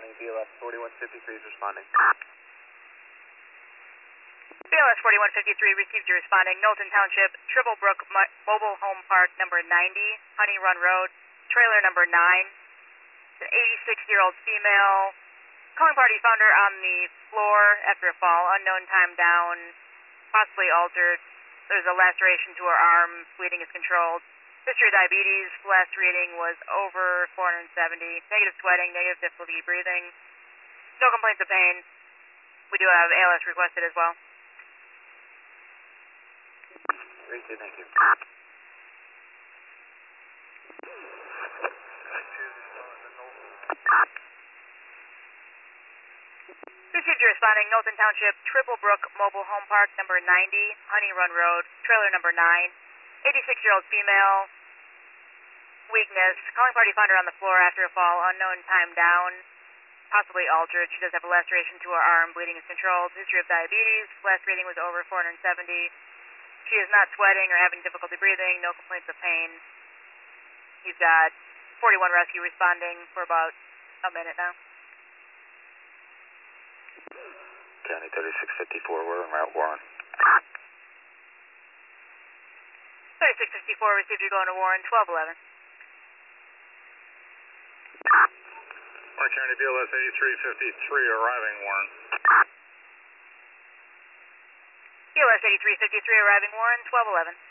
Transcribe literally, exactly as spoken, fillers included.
County, B L S forty-one fifty-three is responding. B L S forty-one fifty-three received you responding. Knowlton Township, Triple Brook Mo- Mobile Home Park number ninety, Honey Run Road, trailer number nine. It's an eighty-six-year-old female. Calling party found her on the floor after a fall, unknown time down, possibly altered. There's a laceration to her arm, bleeding is controlled. History of diabetes, last reading was over four hundred seventy. Negative sweating, negative difficulty breathing. No complaints of pain. We do have A L S requested as well. Great, thank you. Received you responding. Knowlton Township, Triple Brook Mobile Home Park number ninety, Honey Run Road, trailer number nine. eighty-six-year-old female. Weakness. Calling party found her on the floor after a fall, unknown time down, possibly altered. She does have a laceration to her arm, bleeding is controlled. History of diabetes, last reading was over four hundred seventy. She is not sweating or having difficulty breathing, no complaints of pain. You've got forty-one rescue responding for about a minute now. County thirty-six fifty-four, we're en route, Warren. thirty-six fifty-four received you going to Warren, twelve eleven. Warren County, B L S eighty-three fifty-three arriving, Warren. B L S eighty-three fifty-three arriving, Warren, twelve eleven.